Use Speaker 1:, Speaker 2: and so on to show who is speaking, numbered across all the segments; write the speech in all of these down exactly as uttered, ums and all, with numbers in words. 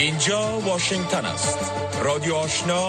Speaker 1: اینجا واشنگتن است. رادیو آشنا،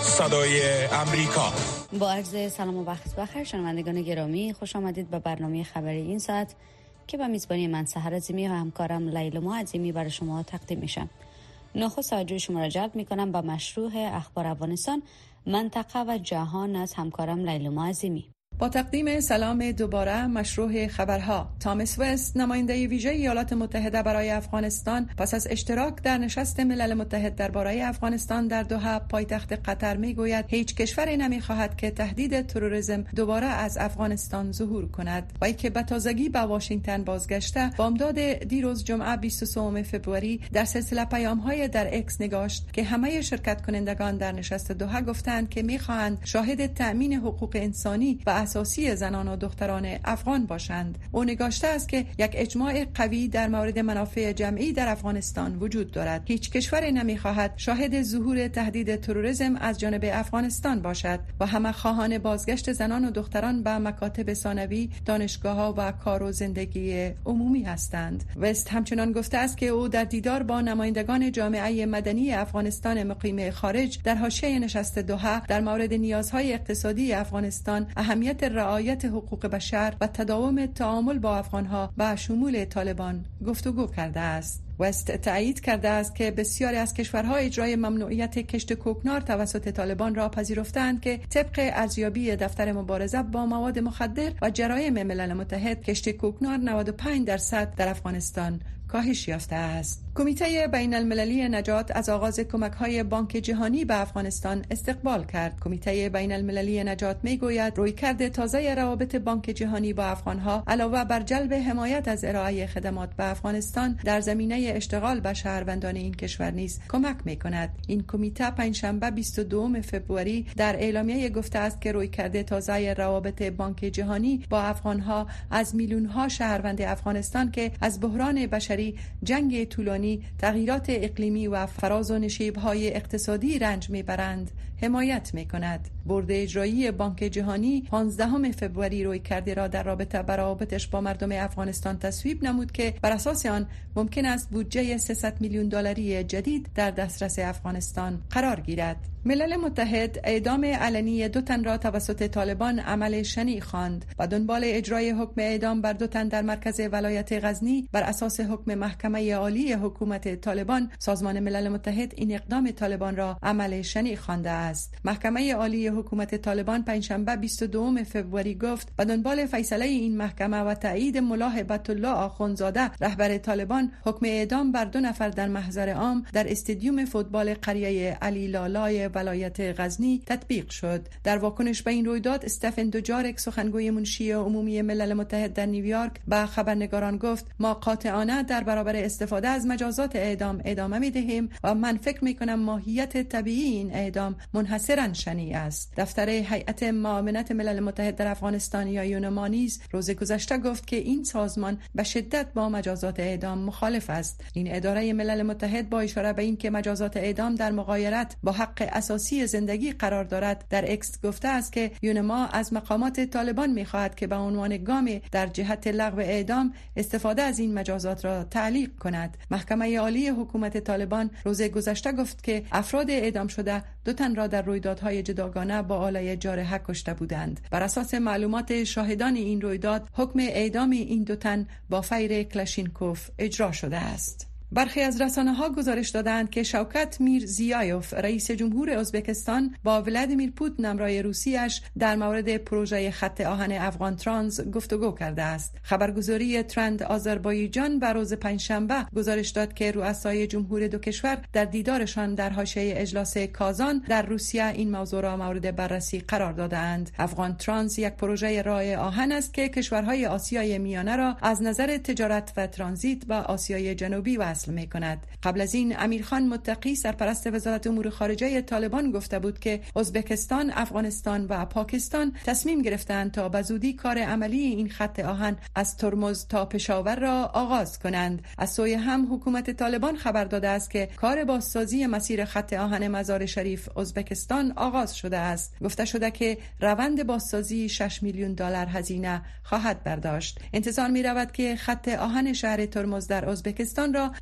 Speaker 1: صدای امریکا.
Speaker 2: با عرض سلام و وقت بخیر شنوندگان گرامی، خوش آمدید به برنامه خبری این ساعت که با میزبانی من سحر عظیمی و همکارم لیلا عظیمی برای شما تقدیم میشم. نخست توجه شما را جلب میکنم به مشروع اخبار افغانستان، منطقه و جهان از همکارم لیلا عظیمی.
Speaker 3: با تقدیم سلام دوباره مشروع خبرها. تامس وست، نماینده ویژه ایالات متحده برای افغانستان، پس از اشتراک در نشست ملل متحد درباره افغانستان در دوحه پایتخت قطر میگوید هیچ کشوری نمیخواهد که تهدید تروریسم دوباره از افغانستان ظهور کند. وی که به تازگی به واشنگتن بازگشته، بامداد دیروز جمعه بیست و سوم فوریه در سلسله پیام‌های در اکس نگاشت که همه شرکت کنندگان در نشست دوحه گفتند که میخواهند شاهد تأمین حقوق انسانی و اساسی زنان و دختران افغان باشند. او نگاشته است که یک اجماع قوی در مورد منافع جمعی در افغانستان وجود دارد. هیچ کشوری نمیخواهد شاهد ظهور تهدید تروریسم از جانب افغانستان باشد و همه خواهان بازگشت زنان و دختران به مکاتب ثانوی، دانشگاه‌ها و کار و زندگی عمومی هستند. وست همچنان گفته است که او در دیدار با نمایندگان جامعه مدنی افغانستان مقیم خارج در حاشیه نشست دوحه در مورد نیازهای اقتصادی افغانستان، اهمیت رعایت حقوق بشر و تداوم تعامل با افغانها به شمول طالبان گفتگو کرده است. وست تأیید کرده است که بسیاری از کشورها اجرای ممنوعیت کشت کوکنار توسط طالبان را پذیرفتند که طبق ارزیابی دفتر مبارزه با مواد مخدر و جرایم ملل متحد کشت کوکنار نود و پنج درصد در افغانستان کاهش یافته است. کمیته بین المللی نجات از آغاز کمک‌های بانک جهانی به افغانستان استقبال کرد. کمیته بین المللی نجات میگوید رویکرد تازه روابط بانک جهانی با افغانها علاوه بر جلب حمایت از ارائه خدمات به افغانستان در زمینه اشتغال به شهروندان این کشور نیز کمک می‌کند. این کمیته پنجشنبه بیست و دوم فوریه در اعلامیه گفته است که رویکرد تازه روابط بانک جهانی با افغانها از میلیون‌ها شهروند افغانستان که از بحران بشری، جنگ طولانی، تغییرات اقلیمی و فراز و نشیب‌های اقتصادی رنج می‌برند حمایت می‌کند. بورد اجرایی بانک جهانی پانزدهم فوریه روی کرده را در رابطه با روابطش با مردم افغانستان تصویب نمود که بر اساس آن ممکن است بودجه سیصد میلیون دلاری جدید در دسترس افغانستان قرار گیرد. ملل متحد اعدام علنی دو تن را توسط طالبان عمل شنیع خواند. با دنبال اجرای حکم اعدام بر دو تن در مرکز ولایت غزنی بر اساس حکم محکمه عالی حکومت طالبان، سازمان ملل متحد این اقدام طالبان را عمل شنیع خوانده است. محکمه عالی حکومت طالبان پنجشنبه بیست و دوم فوریه گفت با دنبال فیصله این محکمه و تایید ملا هیبت الله آخوندزاده رهبر طالبان، حکم اعدام بر دو نفر در محضر عام در استادیوم فوتبال قریه علی لالای ولایت غزنی تطبیق شد. در واکنش به این رویداد، استفن دوجارک، سخنگوی منشی عمومی ملل متحد در نیویورک، به خبرنگاران گفت ما قاطعانه در برابر استفاده از مجازات اعدام ادامه می‌دهیم و من فکر می‌کنم ماهیت طبیعی این اعدام منحصراً شنیع است. دفتر هیئت معاونت ملل متحد در افغانستان یا یونما نیز روز گذشته گفت که این سازمان به شدت با مجازات اعدام مخالف است. این اداره ملل متحد با اشاره به اینکه مجازات اعدام در مغایرت با حق اساسی زندگی قرار دارد، در اکس گفته است که یونما از مقامات طالبان می‌خواهد که به عنوان گام در جهت لغو اعدام استفاده از این مجازات را تعلیق کند. محکمه عالی حکومت طالبان روز گذشته گفت که افراد اعدام شده دو تن را در رویدادهای جداگانه با آلای جارحه کشته بودند. بر اساس معلومات شاهدان این رویداد، حکم اعدام این دو تن با فیر کلاشینکوف اجرا شده است. برخی از رسانه‌ها گزارش دادند که شوکت میرزیایوف، رئیس جمهور ازبکستان، با ولادیمیر پوتین همراه روسیه‌اش در مورد پروژه خط آهن افغان ترانس گفتگو کرده است. خبرگزاری ترند آذربایجان بر روز پنجشنبه گزارش داد که رؤسای جمهور دو کشور در دیدارشان در حاشیه اجلاس کازان در روسیه این موضوع را مورد بررسی قرار دادند. افغان ترانس یک پروژه راه آهن است که کشورهای آسیای میانه را از نظر تجارت و ترانزیت با آسیای جنوبی وصل می کند. قبل از این امیرخان متقی، سرپرست وزارت امور خارجه طالبان، گفته بود که ازبکستان، افغانستان و پاکستان تصمیم گرفتند تا به زودی کار عملی این خط آهن از ترمز تا پشاور را آغاز کنند. از سوی هم حکومت طالبان خبر داده است که کار بازسازی مسیر خط آهن مزار شریف ازبکستان آغاز شده است. گفته شده که روند بازسازی شش میلیون دلار هزینه خواهد برداشت. انتظار می رود که خط آهن شهر ترمز در ازبکستان را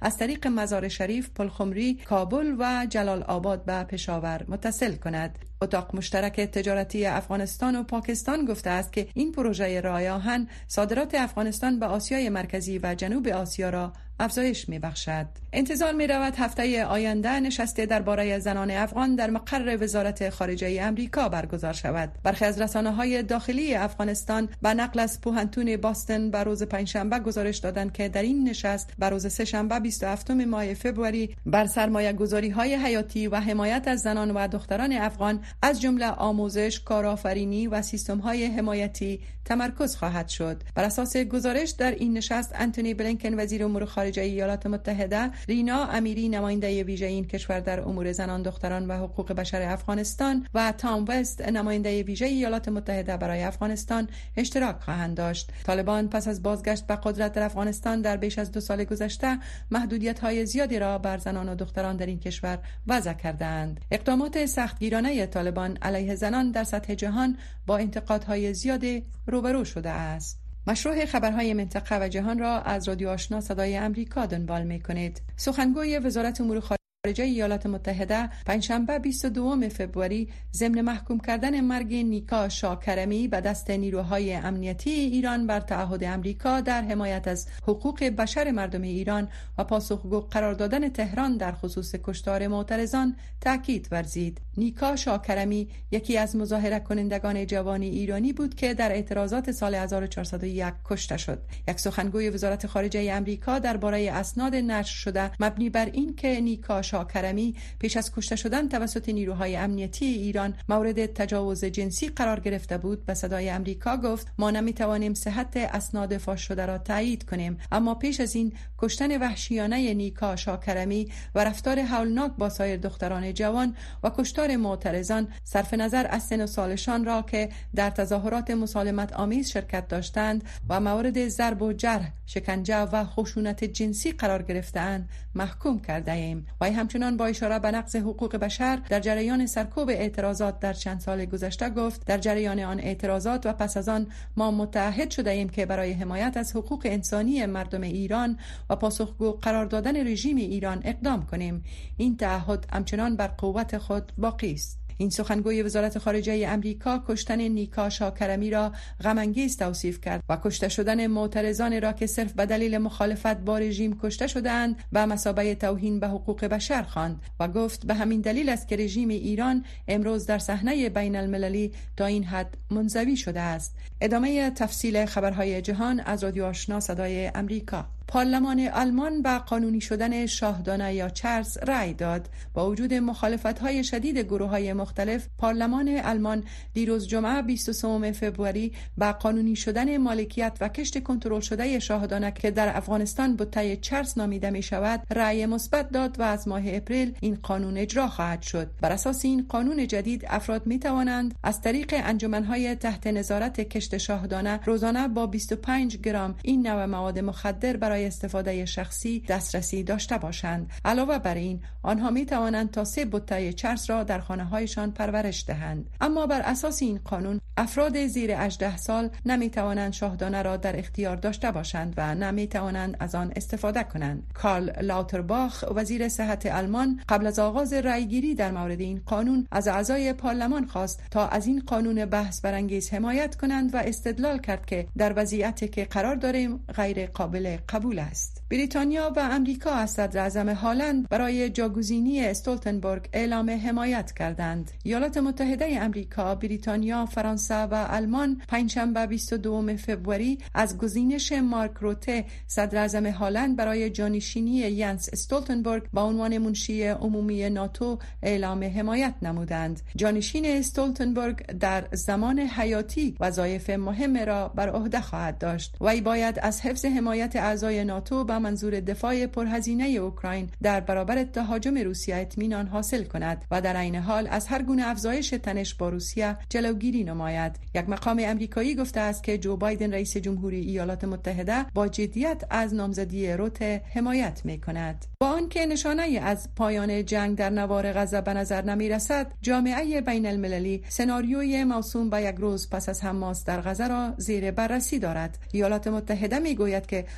Speaker 3: از طریق مزار شریف، پلخمری، کابل و جلال آباد به پشاور متصل کند. اتاق مشترک تجارتی افغانستان و پاکستان گفته است که این پروژه راه آهن صادرات افغانستان به آسیای مرکزی و جنوب آسیا را افزایش می‌بخشد. انتظار می‌رود هفته آینده نشست درباره زنان افغان در مقر وزارت خارجه امریکا برگزار شود. برخی از رسانه‌های داخلی افغانستان به نقل از پوهنتون باستون به روز پنجشنبه گزارش دادند که در این نشست به روز سه‌شنبه بیست و هفتم ماه فوریه بر سرمایه‌گذاری‌های حیاتی و حمایت از زنان و دختران افغان از جمله آموزش، کارآفرینی و سیستم‌های حمایتی تمرکز خواهد شد. بر اساس گزارش در این نشست انتونی بلینکن وزیر امور خارجه ایالات متحده، رینا امیری نماینده ویژه این کشور در امور زنان، دختران و حقوق بشر افغانستان و تام وست نماینده ویژه ایالات متحده برای افغانستان اشتراک خواهند داشت. طالبان پس از بازگشت به قدرت در افغانستان در بیش از دو سال گذشته محدودیت‌های زیادی را بر زنان و دختران در این کشور وضع کردند. اقدامات سختگیرانه طالبان علیه زنان در سطح جهان با انتقادهای زیادی روبرو شده است. مشروع خبرهای منطقه و جهان را از رادیو آشنا صدای امریکا دنبال می‌کنید. سخنگوی وزارت امور خارجه ایالات متحده پنجشنبه بیست و دوم فوریه ضمن محکوم کردن مرگ نیکا شاکرمی به دست نیروهای امنیتی ایران بر تعهد امریکا در حمایت از حقوق بشر مردم ایران و پاسخگو قرار دادن تهران در خصوص کشتار معترضان تاکید ورزید. نیکا شاکرمی یکی از مظاهره کنندگان جوان ایرانی بود که در اعتراضات سال هزار و چهارصد و یک کشته شد. یک سخنگوی وزارت خارجه امریکا درباره اسناد نشر شده مبنی بر این که نیکا شاکرمی پیش از کشته شدن توسط نیروهای امنیتی ایران مورد تجاوز جنسی قرار گرفته بود به صدای امریکا گفت: ما نمیتوانیم صحت اسناد فاش شده را تایید کنیم، اما پیش از این کشتن وحشیانه نیکا شاکرمی و رفتار هولناک با سایر دختران جوان و کشتار معترضان صرف نظر از سن و سالشان را که در تظاهرات مسالمت آمیز شرکت داشتند و مورد ضرب و جرح، شکنجه و خشونت جنسی قرار گرفتند محکوم کرده ایم. و همچنان با اشاره به نقض حقوق بشر در جریان سرکوب اعتراضات در چند سال گذشته گفت: در جریان آن اعتراضات و پس از آن ما متحد شده ایم که برای حمایت از حقوق انسانی مردم ایران و پاسخگو قرار دادن رژیم ایران اقدام کنیم. این تعهد همچنان بر قوت خود باقی است. این سخنگوی وزارت خارجه امریکا کشتن نیکا شاکرمی را غم‌انگیز توصیف کرد و کشته شدن معترضان را که صرف به دلیل مخالفت با رژیم کشته شدند به مثابه توهین به حقوق بشر خواند و گفت به همین دلیل است که رژیم ایران امروز در صحنه بین المللی تا این حد منزوی شده است. ادامه تفصیل خبرهای جهان از رادیو آشنا صدای امریکا. پارلمان آلمان به قانونی شدن شاهدانه یا چرس رأی داد. با وجود مخالفت‌های شدید گروه‌های مختلف، پارلمان آلمان دیروز جمعه بیست و سوم فوریه به قانونی شدن مالکیت و کشت کنترل شده شاهدانه که در افغانستان بوته چرس نامیده می‌شود، رأی مثبت داد و از ماه اپریل این قانون اجرا خواهد شد. بر اساس این قانون جدید، افراد می‌توانند از طریق انجمن‌های تحت نظارت کشت شاهدانه روزانه با بیست و پنج گرم این نوع مواد مخدر برای استفاده شخصی دسترسی داشته باشند. علاوه بر این، آنها می توانند تا سه بوته چرس را در خانه هایشان پرورش دهند. اما بر اساس این قانون، افراد زیر هجده سال نمی توانند شاهدانه را در اختیار داشته باشند و نمی توانند از آن استفاده کنند. کارل لاوترباخ، وزیر صحت آلمان، قبل از آغاز رأیگیری در مورد این قانون از اعضای پارلمان خواست تا از این قانون بحث برانگیز حمایت کنند و استدلال کرد که در وضعیتی که قرار داریم غیر قابل قبول است. بریتانیا و امریکا از صدر اعظم هالند برای جاگزینی استولتنبرگ اعلام حمایت کردند. ایالات متحده امریکا، بریتانیا، فرانسه و آلمان پنجشنبه بیست و دوم فوریه از گزینش مارک روته، صدر اعظم هالند، برای جانشینی ینس استولتنبرگ به عنوان منشی عمومی ناتو اعلام حمایت نمودند. جانشین استولتنبرگ در زمان حیاتی وظایف مهم را بر عهده خواهد داشت. وی باید از حفظ حمایت اعضای ناتو به منظور دفاع پرهزینه اوکراین در برابر تهاجم روسیه اطمینان حاصل کند و در عین حال از هر گونه افزایش تنش با روسیه جلوگیری نماید. یک مقام امریکایی گفته است که جو بایدن رئیس جمهوری ایالات متحده با جدیت از نامزدی روته حمایت می‌کند. با آنکه نشانه از پایان جنگ در نوار غزه به نظر نمی‌رسد، جامعه بین المللی سناریوی موسوم به یک روز پس از حماس در غزه را زیر بررسی دارد. ایالات متحده می‌گوید که خواهان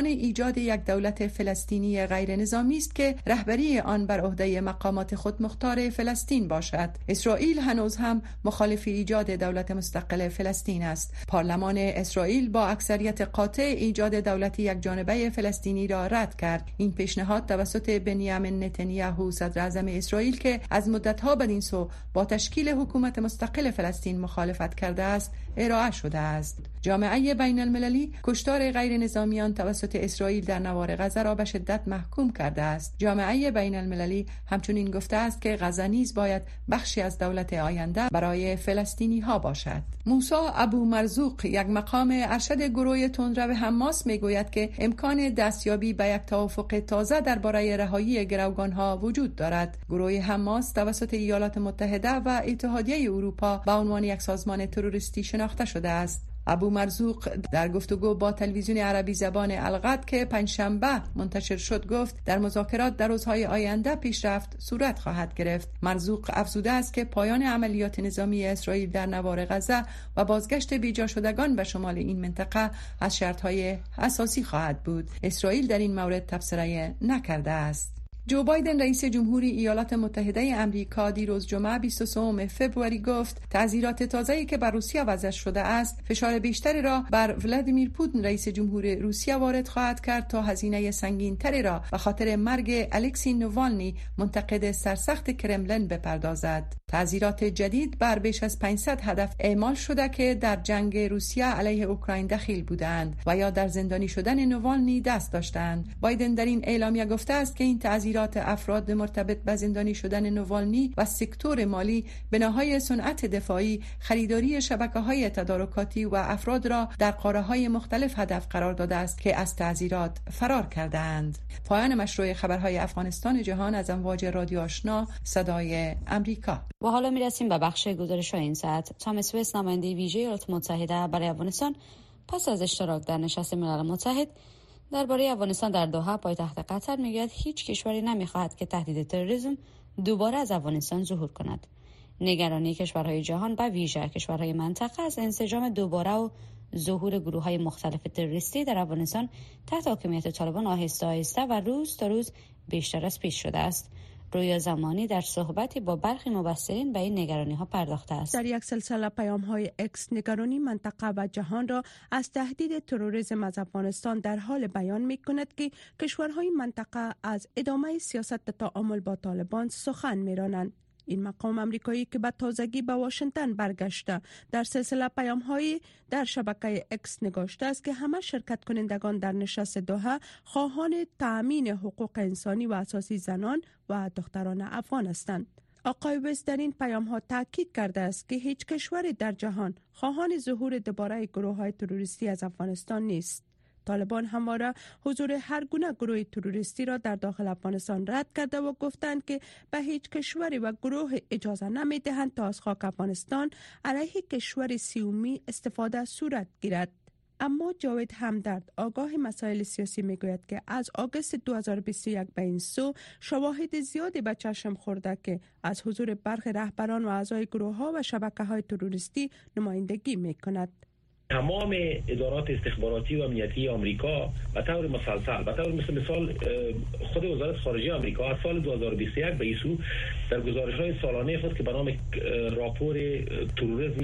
Speaker 3: ایجاد یک دولت فلسطینی غیر نظامی است که رهبری آن بر عهده مقامات خودمختار فلسطین باشد. اسرائیل هنوز هم مخالف ایجاد دولت مستقل فلسطین است. پارلمان اسرائیل با اکثریت قاطع ایجاد دولت یک جانبه فلسطینی را رد کرد. این پیشنهاد توسط بنیامین نتانیاهو صدر اعظم اسرائیل که از مدت‌ها بدین سو با تشکیل حکومت مستقل فلسطین مخالفت کرده است ارائه شده است. جامعه بین المللی کشتار غیر نظامیان توسط اسرائیل در نوار غزه را به شدت محکوم کرده است. جامعه بین المللی همچنین گفته است که غزه نیز باید بخشی از دولت آینده برای فلسطینی ها باشد. موسی ابو مرزوق، یک مقام ارشد گروه تندرو حماس، میگوید که امکان دستیابی به یک توافق تازه درباره رهایی گروگان ها وجود دارد. گروه حماس توسط ایالات متحده و اتحادیه اروپا به عنوان یک سازمان تروریستی شناخته شده است. ابو مرزوق در گفتگو با تلویزیون عربی زبان القدس که پنجشنبه منتشر شد گفت در مذاکرات در روزهای آینده پیشرفت صورت خواهد گرفت. مرزوق افزوده است که پایان عملیات نظامی اسرائیل در نوار غزه و بازگشت بیجا شدگان به شمال این منطقه از شرطهای اساسی خواهد بود. اسرائیل در این مورد تبصره نکرده است. جو بایدن رئیس جمهوری ایالات متحده آمریکا دیروز جمعه بیست و سوم فوریه گفت تعزیرات تازه‌ای که بر روسیه وضع شده است فشار بیشتری را بر ولادیمیر پوتین رئیس جمهور روسیه وارد خواهد کرد تا هزینه سنگین‌تری را به خاطر مرگ الکسی نوالنی منتقد سرسخت کرملین بپردازد. تعزیرات جدید بر بیش از پانصد هدف اعمال شده که در جنگ روسیه علیه اوکراین دخیل بودند و یا در زندانی شدن نوالنی دست داشتند. بایدن در این اعلامیه گفته است که این تعزیرات افراد مرتبط به زندانی شدن نوالنی و سکتور مالی، بناهای صنعت دفاعی، خریداری شبکه‌های تدارکاتی و افراد را در قاره‌های مختلف هدف قرار داده است که از تعزیرات فرار کردند. پایان مشروع خبرهای افغانستان جهان از امواج رادیو آشنا صدای امریکا.
Speaker 2: و حالا میرسیم به بخش گزارش‌های این ساعت. تامس وست، نماینده ویژه ایالات متحده برای افغانستان، پس از اشتراک در نشست ملل متحد درباره افغانستان در دوحه پایتخت قطر میگوید هیچ کشوری نمیخواهد که تهدید تروریسم دوباره از افغانستان ظهور کند. نگرانی کشورهای جهان به ویژه کشورهای منطقه از انسجام دوباره و ظهور گروه‌های مختلف تروریستی در افغانستان تحت حاکمیت طالبان آهسته آهسته و روز تا روز بیشتر از پیش شده است. رویا زمانی در صحبتی با برخی مبصرین به این نگرانی‌ها پرداخته است.
Speaker 4: در یک سلسله پیام‌های اکس نگرانی منطقه و جهان را از تهدید تروریسم از افغانستان در حال بیان می‌کند که کشورهای منطقه از ادامه سیاست تعامل با طالبان سخن می‌رانند. این مقام امریکایی که به تازگی به واشنگتن برگشته در سلسله پیام‌های در شبکه اکس نگاشته است که همه شرکت کنندگان در نشست دوحه خواهان تأمین حقوق انسانی و اساسی زنان و دختران افغان هستند. آقای وست در این پیام‌ها تاکید کرده است که هیچ کشوری در جهان خواهان ظهور دوباره گروه‌های تروریستی از افغانستان نیست. طالبان همواره حضور هر گونه گروه تروریستی را در داخل افغانستان رد کرده و گفتند که به هیچ کشوری و گروه اجازه نمی‌دهند تا از خاک افغانستان علیه کشور سیومی استفاده صورت گیرد. اما جاوید همدرد، آگاه مسائل سیاسی، میگوید که از آگوست دو هزار و بیست و یک به این سو شواهد زیادی به چشم خورده که از حضور برخی رهبران و اعضای گروه‌ها و شبکه‌های تروریستی نمایندگی می‌کند.
Speaker 5: تمام ادارات استخباراتی و امنیتی آمریکا به طور مسلسل به طور مثل مثال خود وزارت خارجه آمریکا از سال دو هزار و بیست و یک به این سو در گزارش‌های سالانه خود که به نام راپور تروریسم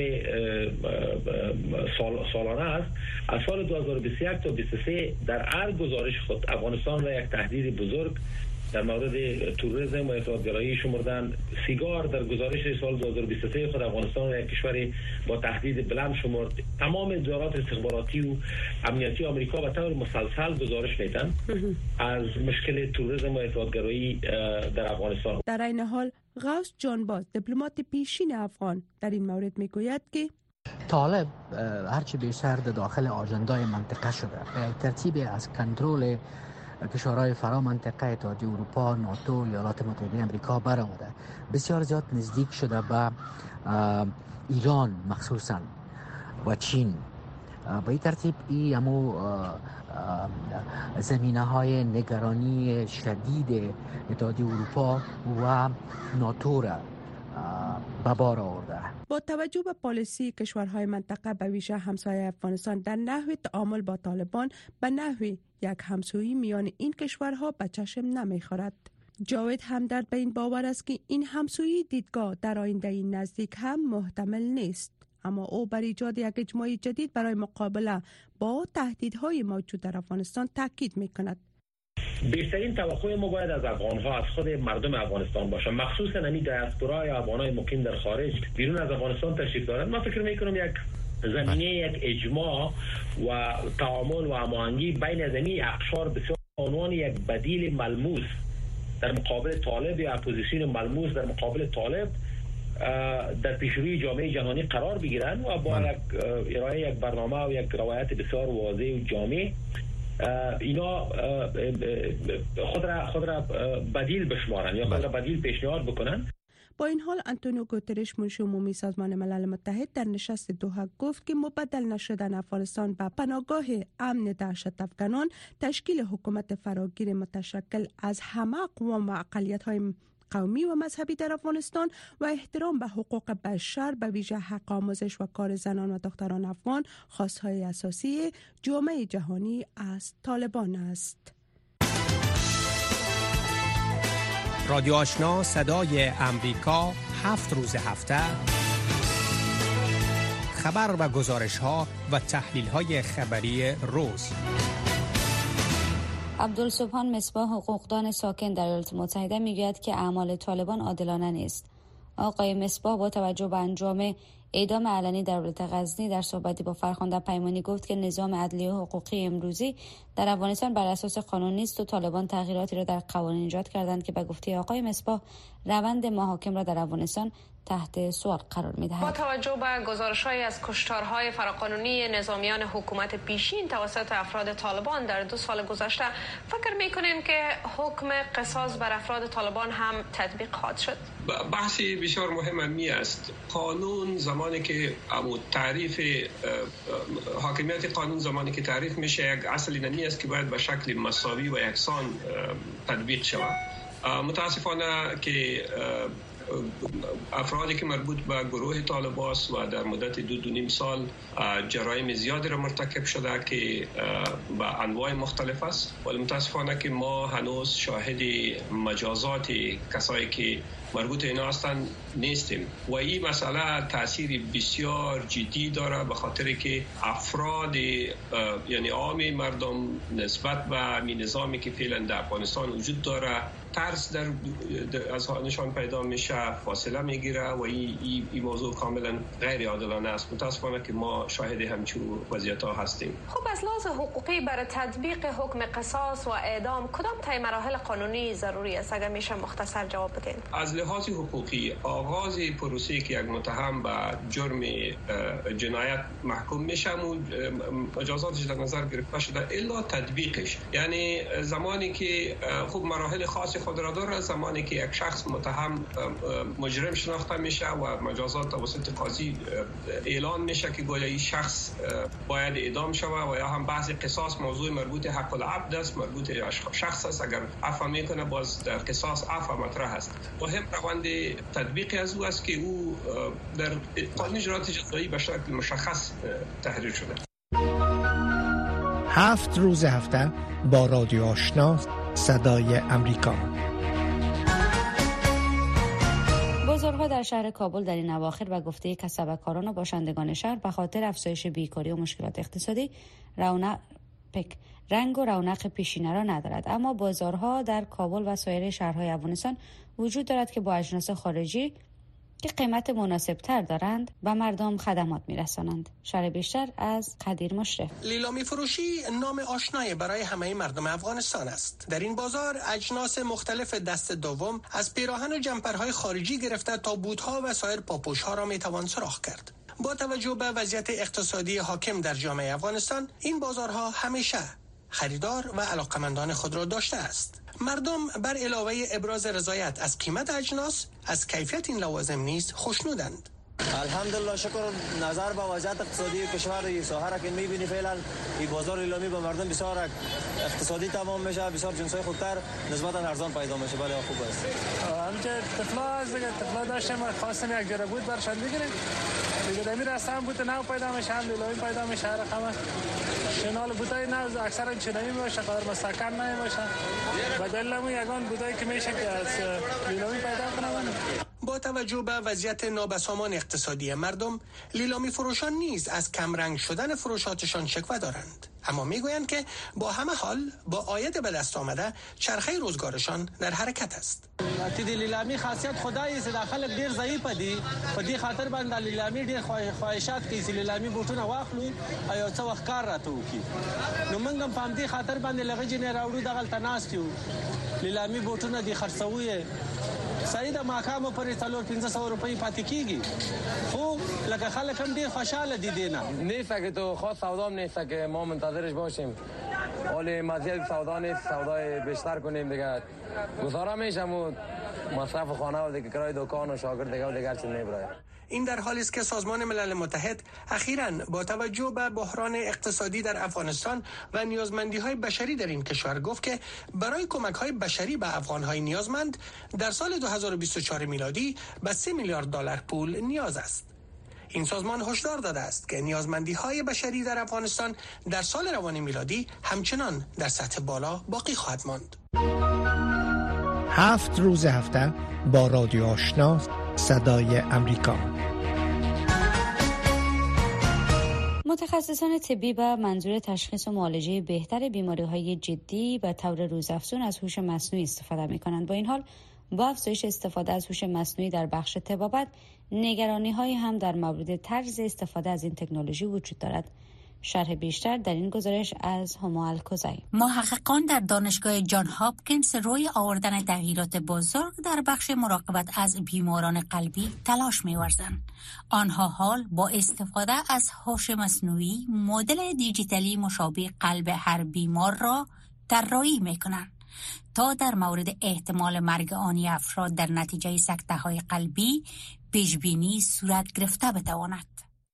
Speaker 5: سال سالانه است از سال دو هزار و بیست و یک تا بیست و سه در هر گزارش خود افغانستان را یک تهدید بزرگ در مورد تروریسم و افراط‌گرایی شمردن. سیگار در گزارش سال دو هزار و بیست و سه خود افغانستان را یک کشور با تهدید بلند شمرد. تمام ادارات استخباراتی و امنیتی آمریکا به طور مسلسل گزارش میدن از مشکل تروریسم و افراط‌گرایی در افغانستان.
Speaker 4: در این حال غوث جانباز، دیپلمات پیشین افغان، در این مورد میگوید که
Speaker 6: طالب هرچی بیشتر در داخل آژندای منطقه شده به ترتیب از کنترل کشورهای فرا منطقه اتحادیه اروپا، ناتو، ایالات متحده آمریکا برآمده، بسیار زیاد نزدیک شده به ایران مخصوصا و چین. به این ترتیب این همو زمینه های نگرانی شدید اتحادیه اروپا و ناتو را به بار آورده.
Speaker 4: با توجه به پالیسی کشورهای منطقه به ویژه همسایه افغانستان در نحو تعامل با طالبان به نحوی یک همسویی میان این کشورها به چشم نمیخورد. جاوید همدرد به این باور است که این همسویی دیدگاه در آینده نزدیک هم محتمل نیست، اما او بر ایجاد یک اجماع جدید برای مقابله با تهدیدهای موجود در افغانستان تاکید میکند.
Speaker 5: بهترین توقع ما باید از افغان‌ها، از خود مردم افغانستان باشه، مخصوصا همین دیاسپورا یا افغانای مقیم در خارج بیرون از افغانستان تشریف دارند. من فکر میکنم یک زمینه یک اجماع و تعامل و هماهنگی بین از این اقشار بسیار عنوان یک بدیل ملموس در مقابل طالب یا اپوزیسیون ملموس در مقابل طالب در پیشروی جامعه جهانی قرار بگیرن و با یک ارائه یک برنامه و یک روایت بسیار واضح و جامع اینا خود را خود را بدیل بشمارن یا خود را بدیل پیشنهاد بکنن.
Speaker 4: با این حال آنتونیو گوترش منشی عمومی سازمان ملل متحد در نشست دوحه گفت که مبدل نشدن افغانستان به پناهگاه امن دهشت افغانان، تشکیل حکومت فراگیر متشکل از همه اقوام و اقلیت‌های قومی و مذهبی در افغانستان و احترام به حقوق بشر به ویژه حق آموزش و کار زنان و دختران افغان خواست‌های اساسی جامعه جهانی از طالبان است.
Speaker 7: رادیو آشنا صدای امریکا هفت روز هفته خبر و گزارش ها و تحلیل های خبری روز.
Speaker 2: عبدالسبحان مصباح حقوقدان ساکن در ایالات متحده میگوید که اعمال طالبان عادلانه نیست. آقای مصباح با توجه به انجام اعدام علنی در ولایت غزنی در صحبتی با فرخنده پیمانی گفت که نظام عدلی و حقوقی امروزی در افغانستان بر اساس قانون نیست و طالبان تغییراتی را در قوانین ایجاد کردند که به گفته آقای مصباح روند محاکم را در افغانستان تحت سوال قرار می‌دهد.
Speaker 8: با توجه به گزارش‌های از کشتارهای فراقانونی نظامیان حکومت پیشین توسط افراد طالبان در دو سال گذشته، فکر می‌کنین که حکم قصاص بر افراد طالبان هم تطبیق خواهد شد؟
Speaker 9: بحثی بسیار مهم می است. قانون زمانی که تعریف حاکمیت قانون زمانی که تعریف میشه یک اصلی نمی است که باید به شکل مساوی و یکسان تطبیق شود. متاسفانه که افرادی که مربوط به گروه طالبان و در مدت دو دو نیم سال جرایم زیادی را مرتکب شده که به انواع مختلف است، ولی متاسفانه که ما هنوز شاهد مجازات کسایی که مربوط اینا هستند نیستیم و این مسئله تاثیر بسیار جدی داره به خاطر که افراد یعنی عام مردم نسبت به می نظامی که فعلا در افغانستان وجود داره ترس در, در از نشان پیدا میشه، فاصله میگیره و این ای, ای موضوع کاملا غیر عادلانه است. متاسفانه که ما شاهد همچون وضعیت ها هستیم.
Speaker 8: خب از لحاظ حقوقی برای تطبیق حکم قصاص و اعدام کدام طی مراحل قانونی ضروری است؟ اگر میشه مختصر جواب بدین. از
Speaker 9: لحاظ حقوقی آغاز پروسه که یک متهم به جرم جنایت محکوم میشه و مجازاتش در نظر گرفته شده الا تطبیقش، یعنی زمانی که خب مراحل خاص خود را داره، زمانی که یک شخص متهم مجرم شناخته میشه و مجازات توسط قاضی اعلان میشه که گویا این شخص باید اعدام شود و یا هم بعضی قصاص موضوع مربوط حق العبد است، مربوط شخص است، اگر عفو میکنه باز در قصاص عفو مطرح است. مهم روند تطبیق از او است که او در قانون اجرات جزایی به شکل مشخص تحریر شده.
Speaker 7: هفت روز هفته با رادیو آشنا صدای امریکا.
Speaker 2: بازارها در شهر کابل در این اواخر به گفته کسبکاران و باشندگان شهر به خاطر افزایش بیکاری و مشکلات اقتصادی رونق رنگ و رونق پیشینه را ندارد، اما بازارها در کابل و سایر شهرهای افغانستان وجود دارد که با اجناس خارجی که قیمت مناسب تر دارند به مردم خدمات میرسانند. شرح بیشتر از قدیر مشرف.
Speaker 10: لیلامی فروشی نام آشنایی برای همه مردم افغانستان است. در این بازار اجناس مختلف دست دوم از پیراهن و جمپرهای خارجی گرفته تا بوت‌ها و سایر پاپوش‌ها را میتوان سراغ کرد. با توجه به وضعیت اقتصادی حاکم در جامعه افغانستان، این بازارها همیشه خریدار و علاقمندان خود را داشته است. مردم بر علاوه ابراز رضایت از قیمت اجناس، از کیفیت این لوازم نیز خوشنودند.
Speaker 11: الحمدلله شکر. نظر به وضعیت اقتصادی کشور این ساحه را که می‌بینی فعلا این بازار لیلامی به مردم بسیار اقتصادی تمام میشه، بسیار جنسای خوبتر نسبتا ارزان پیدا میشه. بله خوب است.
Speaker 12: همچه طفلا از دیگه طفلا داشتیم خواستم یک جوره بود برشان بگیریم دیگه دمی راسته هم بود نو پیدا میشه، هم لیلامی پیدا میشه. رقم شنال بودای نو اکثرا چینایی میشه، قدر مسکن نمیشه. بدلمون یگان بودایی که میشه که از لیلامی پیدا کنن.
Speaker 10: با توجه به وضعیت نابسامان اقتصادی مردم، لیلامی فروشان نیز از کمرنگ شدن فروشاتشان شکوه دارند، اما میگویند که با همه حال با عاید به دست آمده چرخه روزگارشان در حرکت است.
Speaker 11: تدی لیلامی خاصیت خدای است، داخل ډیر ضعیف دی، په دې خاطر باندې لیلامی ډیر خواهشات کوي چې لیلامی بوټونه واخلو او څو وخت کار راته وکړي. نو موږ هم په دې خاطر باندې لږه جنې راوړو دغه تناستیو لیلامی بوټونه دی خرڅوي. سید ماقام پر څلور پنځه سوه روپۍ پاتې کیږي، خو لکه خلک هم ډیر خوشاله دي. دینا
Speaker 13: نیست که تو خاص سودا نیست که ما منتظرش باشیم، ولی مزیت سودا نیست، سودای بیشتر کنیم دیگه گزاره میشه و مصرف خانه و دیگه کرای دکان و شاگرد دیگه و دیگه هرچی نمیبره.
Speaker 10: این در حالی است که سازمان ملل متحد اخیراً با توجه به بحران اقتصادی در افغانستان و نیازمندی‌های بشری در این کشور گفت که برای کمک‌های بشری به افغان‌های نیازمند در سال دو هزار و بیست و چهار میلادی به سه میلیارد دلار پول نیاز است. این سازمان هشدار داده است که نیازمندی‌های بشری در افغانستان در سال روان میلادی همچنان در سطح بالا باقی خواهد ماند.
Speaker 7: هفت روز هفته با رادیو آشنا صدای امریکا.
Speaker 2: متخصصان طبی به منظور تشخیص و معالجه بهتر بیماری‌های جدی به طور روزافزون از هوش مصنوعی استفاده می‌کنند. با این حال با افزایش استفاده از هوش مصنوعی در بخش طبابت، نگرانی‌هایی هم در مورد طرز استفاده از این تکنولوژی وجود دارد. شرح بیشتر در این گزارش از هما الکوزی.
Speaker 14: محققان در دانشگاه جان هاپکینز روی آوردن تغییرات بزرگ در بخش مراقبت از بیماران قلبی تلاش می‌ورزند. آنها حال با استفاده از هوش مصنوعی مدل دیجیتالی مشابه قلب هر بیمار را طراحی می‌کنند تا در مورد احتمال مرگ آن افراد در نتیجه سکته‌های قلبی پیش‌بینی صورت گرفته بتواند.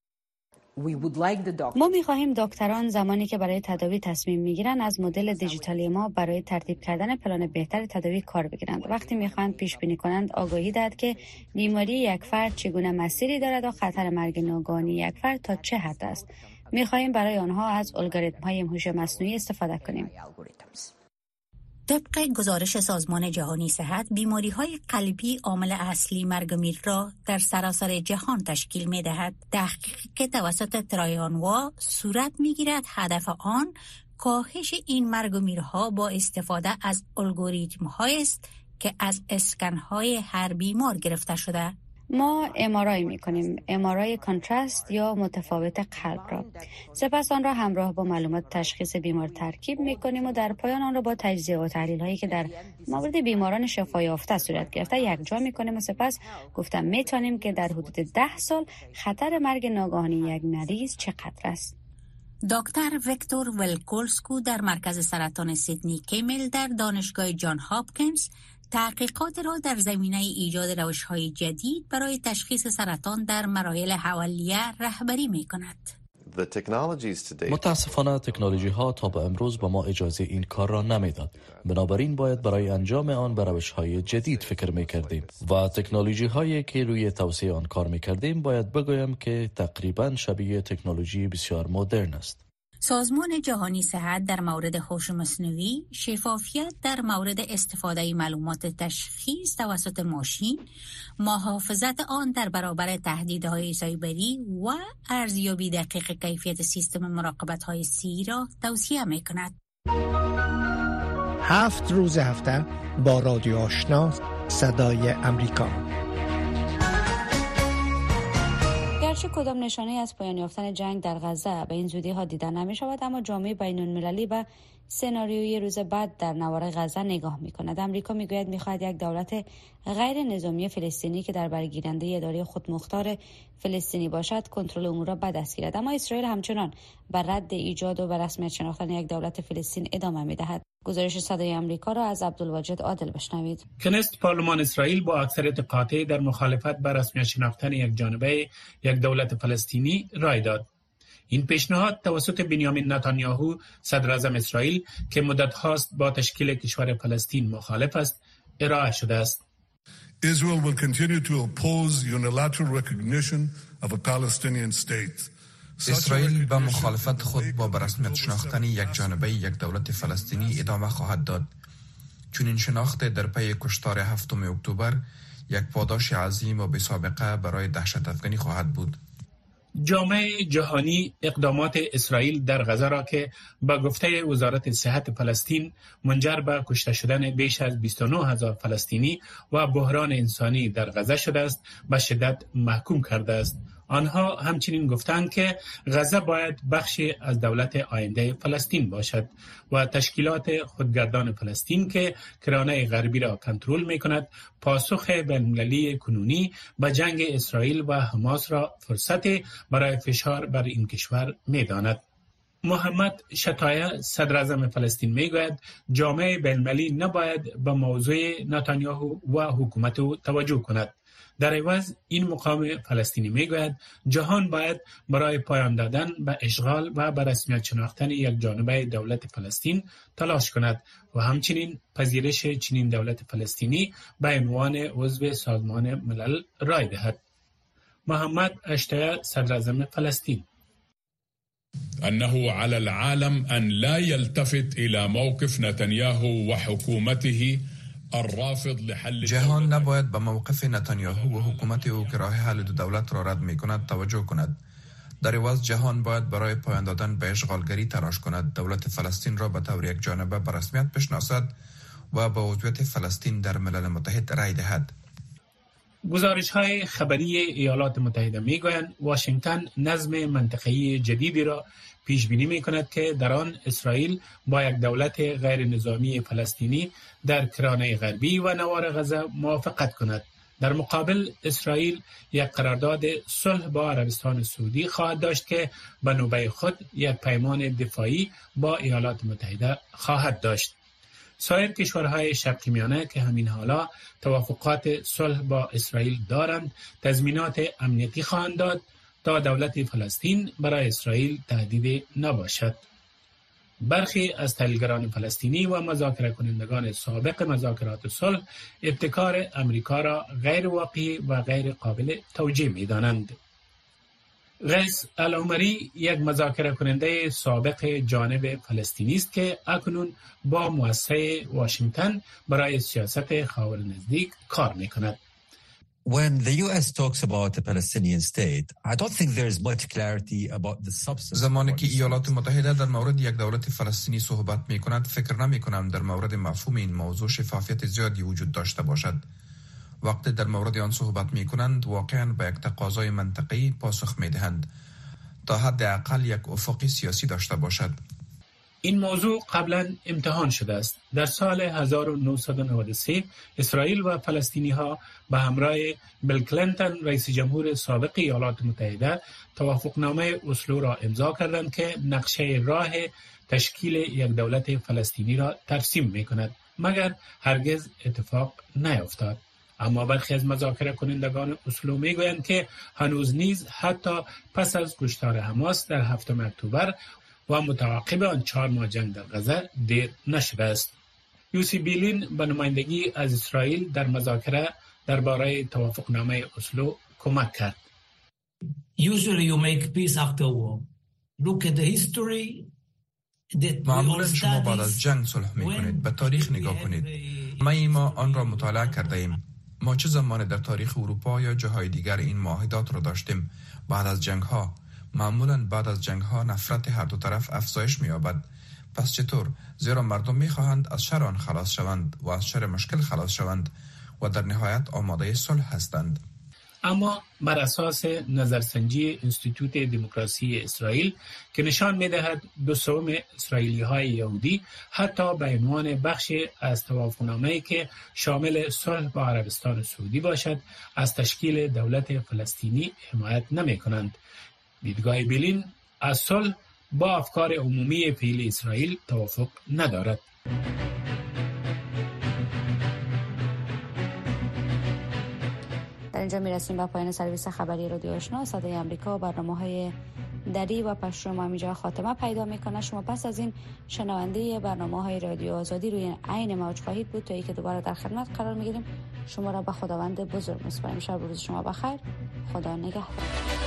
Speaker 2: ما می‌خواهیم دکتران زمانی که برای تداوی تصمیم می‌گیرند از مدل دیجیتالی ما برای ترتیب کردن پلان بهتر تداوی کار بگیرند. وقتی می‌خواهند پیش بینی کنند آگاهی دهد که بیماری یک فرد چگونه مسیری دارد و خطر مرگ ناگهانی یک فرد تا چه حد است. می‌خواهیم برای آنها از الگوریتم‌های هوش مصنوعی استفاده کنیم.
Speaker 14: طبق گزارش سازمان جهانی صحت، بیماری‌های قلبی عامل اصلی مرگ و میر را در سراسر جهان تشکیل می‌دهد. تحقیقی که توسط ترایانوا صورت می‌گیرد هدف آن کاهش این مرگ و میرها با استفاده از الگوریتم‌هایی است که از اسکن‌های هر بیمار گرفته شده.
Speaker 2: ما ام آر آی می‌کنیم، ام آر آی کانتراست یا متفاوت قلب را. سپس آن را همراه با معلومات تشخیص بیمار ترکیب می‌کنیم و در پایان آن را با تجزیه و تحلیل‌هایی که در مورد بیماران شفا یافته صورت گرفته یکجا می‌کنیم و سپس گفتم می‌توانیم که در حدود ده سال خطر مرگ ناگهانی یک مریض چقدر است.
Speaker 14: دکتر ویکتور ولکولسکو در مرکز سرطان سیدنی کیمل در دانشگاه جان هاپکینز تحقیقات را در زمینه ایجاد روش‌های جدید برای تشخیص سرطان در مراحل اولیه رهبری می‌کند.
Speaker 15: متاسفانه تکنولوژی ها تا به امروز به ما اجازه این کار را نمیداد. بنابراین باید برای انجام آن به روش های جدید فکر می کردیم و تکنولوژی هایی که روی توسعه آن کار می کردیم باید بگویم که تقریبا شبیه تکنولوژی بسیار مدرن است.
Speaker 14: سازمان جهانی صحت در مورد هوش مصنوعی، شفافیت در مورد استفاده معلومات تشخیص توسط ماشین، محافظت آن در برابر تهدیدهای سایبری و ارزیابی دقیق کیفیت سیستم مراقبت‌های سی را توصیه می‌کند.
Speaker 7: هفت روز هفته با رادیو آشنا صدای امریکا.
Speaker 2: گرچه کدام نشانه از پایان یافتن جنگ در غزه به این زودی ها دیده نمی شود، اما جامعه بین المللی به سناریوی روز بعد در نوار غزه نگاه می کند. امریکا می گوید می خواهد یک دولت غیر نظامی فلسطینی که در برگیرنده اداره خودمختار فلسطینی باشد کنترل امور را به دست گیرد. اما اسرائیل همچنان بر رد ایجاد و به رسمیت شناختن یک دولت فلسطین ادامه می‌دهد. گزارش صدای آمریکا را از عبدالواجد عادل بشنوید.
Speaker 16: کنست پارلمان اسرائیل با اکثریت قاطع در مخالفت با رسمیت شناختن یک جانبه یک دولت فلسطینی رای داد. این پیشنهاد توسط بنیامین نتانیاهو صدر اعظم اسرائیل که مدت هاست با تشکیل کشور فلسطین مخالف است ارائه شده است.
Speaker 17: Israel will continue to oppose unilateral recognition of a Palestinian state.
Speaker 18: اسرائیل با مخالفت خود با برسمیت شناختن یک جانبه یک دولت فلسطینی ادامه خواهد داد. چون این شناخت در پی کشتار هفتم اکتبر یک پاداش عظیم و بی‌سابقه برای دهشت افغانی خواهد بود.
Speaker 16: جامعه جهانی اقدامات اسرائیل در غزه را که با گفته وزارت صحت فلسطین منجر به کشته شدن بیش از بیست و نه هزار فلسطینی و بحران انسانی در غزه شده است به شدت محکوم کرده است. آنها همچنین گفتند که غزه باید بخشی از دولت آینده فلسطین باشد و تشکیلات خودگردان فلسطین که کرانه غربی را کنترل می‌کند پاسخ بین‌المللی کنونی به جنگ اسرائیل و حماس را فرصت برای فشار بر این کشور می‌داند. محمد شتایه صدر اعظم فلسطین میگوید جامعه بین‌المللی نباید به موضوع نتانیاهو و حکومت او توجه کند. در عوض این مقام فلسطینی میگوید جهان باید برای پایان دادن به اشغال و به رسمیت شناختن یک جانبه دولت فلسطین تلاش کند و همچنین پذیرش چنین دولت فلسطینی به عنوان عضو سازمان ملل رای دهد. محمد اشتیاق صدر اعظم فلسطین:
Speaker 19: أنه على العالم أن لا يلتفت إلى موقف نتنياهو وحكومته
Speaker 18: جهان نباید به موقف نتانیاهو و حکومت او که راه حل دو دولت را رد می کند توجه کند. در عوض جهان باید برای پایان دادن به اشغالگری تلاش کند، دولت فلسطین را به طور یک جانبه به رسمیت بشناسد و به عضویت فلسطین در ملل متحد رای دهد.
Speaker 16: گزارش های خبری ایالات متحده می گویند واشنگتن نظم منطقه‌ای جدیدی را پیش بینی می کند که در آن اسرائیل با یک دولت غیر نظامی فلسطینی در کرانه غربی و نوار غزه موافقت کند. در مقابل اسرائیل یک قرارداد صلح با عربستان سعودی خواهد داشت که به نوبه خود یک پیمان دفاعی با ایالات متحده خواهد داشت. سایر کشورهای شرق میانه که همین حالا توافقات صلح با اسرائیل دارند تضمینات امنیتی خواهند داد تا دولت فلسطین برای اسرائیل تهدید نباشد. برخی از تحلیلگران فلسطینی و مذاکره کنندگان سابق مذاکرات صلح ابتکار امریکا را غیر واقعی و غیر قابل توجیه می دانند. قیس العمری یک مذاکره کننده سابق جانب فلسطینی است که اکنون با مؤسسه واشنگتن برای سیاست خاور نزدیک کار می کند.
Speaker 20: When the U S talks about the Palestinian state, I don't think there is much clarity about the substance.
Speaker 18: زمانی که ایالات متحده در مورد یک دولت فلسطینی صحبت می کند، فکر نمی کنم در مورد مفهوم این موضوع شفافیت زیادی وجود داشته باشد. وقتی در مورد آن صحبت می کنند، واقعاً به یک تقاضای منطقی پاسخ می دهند تا حداقل یک افق سیاسی داشته باشد.
Speaker 16: این موضوع قبلا امتحان شده است. در سال هزار و نهصد و نود و سه اسرائیل و فلسطینی ها به همراه بیل کلینتون رئیس جمهور سابق ایالات متحده توافقنامه اسلو را امضا کردند که نقشه راه تشکیل یک دولت فلسطینی را ترسیم می کند، مگر هرگز اتفاق نیفتاد. اما برخی از مذاکره کنندگان اسلو می گویند که هنوز نیز حتی پس از کشتار حماس در هفتم اکتبر و متعاقب آن چهار ماه جنگ در غزه دیر نشده است. یوسی بیلین به نمایندگی از اسرائیل در مذاکره درباره توافقنامه اسلو کمک کرد.
Speaker 21: Usually you make peace after war. Look at the history.
Speaker 18: معمولا شما بعد از جنگ صلح میکنید. به تاریخ نگاه کنید. ما ما آن را مطالعه کرده ایم. ما چه زمان در تاریخ اروپا یا جاهای دیگر این معاهدات را داشتیم بعد از جنگ ها؟ معمولا بعد از جنگ ها نفرت هر دو طرف افزایش می‌یابد. پس چطور؟ زیرا مردم می‌خواهند از شر آن خلاص شوند و از شر مشکل خلاص شوند و در نهایت آماده صلح هستند.
Speaker 16: اما بر اساس نظرسنجی انستیتوت دموکراسی اسرائیل که نشان می‌دهد دو سوم اسرائیلی‌های یهودی حتی به عنوان بخشی از توافقنامه‌ای که شامل صلح با عربستان سعودی باشد از تشکیل دولت فلسطینی حمایت نمی‌کنند. دیدگاه بیلین از صلح با افکار عمومی فعلی اسرائیل توافق ندارد.
Speaker 2: در اینجا میرسیم به پایان سرویس خبری رادیو آشنا صدای آمریکا. برنامه‌های دری و پشتو ما اینجا خاتمه پیدا میکنه. شما پس از این شنونده برنامه‌های رادیو آزادی روی عین موج خواهید بود تا اینکه دوباره در خدمت قرار میگیریم. شما را به خداوند بزرگ میسپاریم. شب و روز شما بخیر. خدا نگهدار.